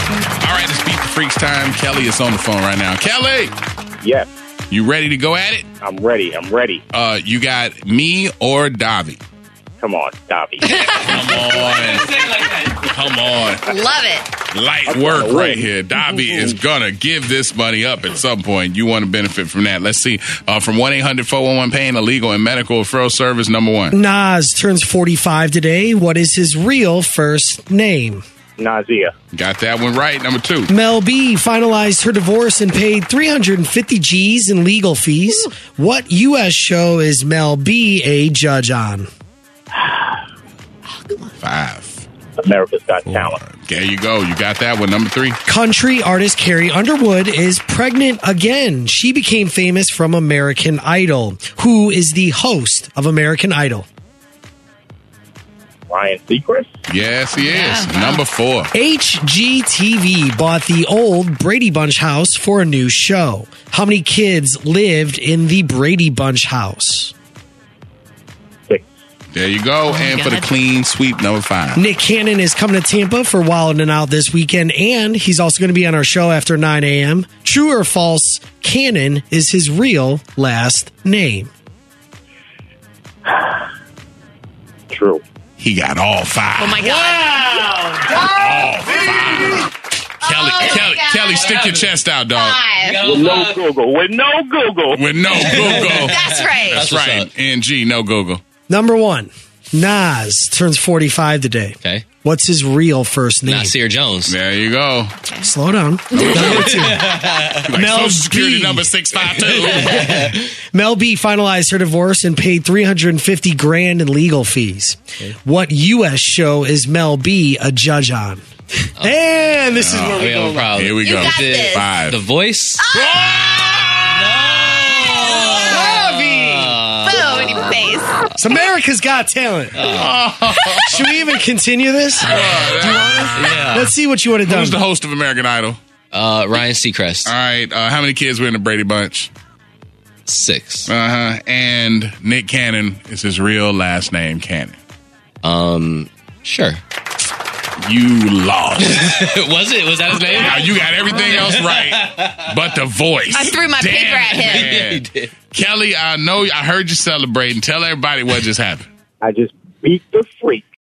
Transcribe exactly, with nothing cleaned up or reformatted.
All right, it's Beat the Freaks time. Kelly is on the phone right now. Kelly! Yes, You ready to go at it? I'm ready. I'm ready. Uh, you got me or Davi? Come on, Davi. Come on. Come on. Love it. Light work right here. Davi is going to give this money up at some point. You want to benefit from that. Let's see. Uh, from one eight hundred four one one pain, a legal and medical referral service, number one. Nas turns forty-five today. What is his real first name? Nazia. Got that one right. Number two. Mel B finalized her divorce and paid three hundred fifty G's in legal fees. What U S show is Mel B a judge on? Five. America's Got Talent. There you go. You got that one. Number three. Country artist Carrie Underwood is pregnant again. She became famous from American Idol. Who is the host of American Idol? Ryan Seacrest. Yes, he is. Yeah. Number four. H G T V bought the old Brady Bunch house for a new show. How many kids lived in the Brady Bunch house? Six. There you go. and for the God. clean sweep, number five. Nick Cannon is coming to Tampa for Wild and Out this weekend, and he's also going to be on our show after nine a.m. True or false, Cannon is his real last name. True. He got all five. Oh, my God. All five. Kelly, Oh, Kelly, God. Kelly, stick your chest out, dog. Five. With no Google. With no Google. With no Google. That's right. That's That's what's right. up. N G, no Google. Number one, Nas turns forty-five today. Okay. What's his real first name? Nasir Jones. There you go. Slow down. Number two. Like Mel Social Security B. number six five two. Mel B finalized her divorce and paid three hundred fifty grand in legal fees. What U S show is Mel B a judge on? And this is where We we have a go. problem. Here we You go. got this. Five. The Voice. Boom in your face. It's America's Got Talent. Should we even continue this? Do you want to? Yeah. Let's see what you would have done. Who's the host of American Idol? Uh, Ryan Seacrest. All right. Uh, how many kids were in the Brady Bunch? Six. Uh huh. And Nick Cannon is his real last name, Cannon. Um, sure. You lost. Was it? Was that his name? Now you got everything else right, but the voice. I threw my Damn paper at it, him. man. He did. Kelly, I know I heard you celebrating. Tell everybody what just happened. I just beat the freak.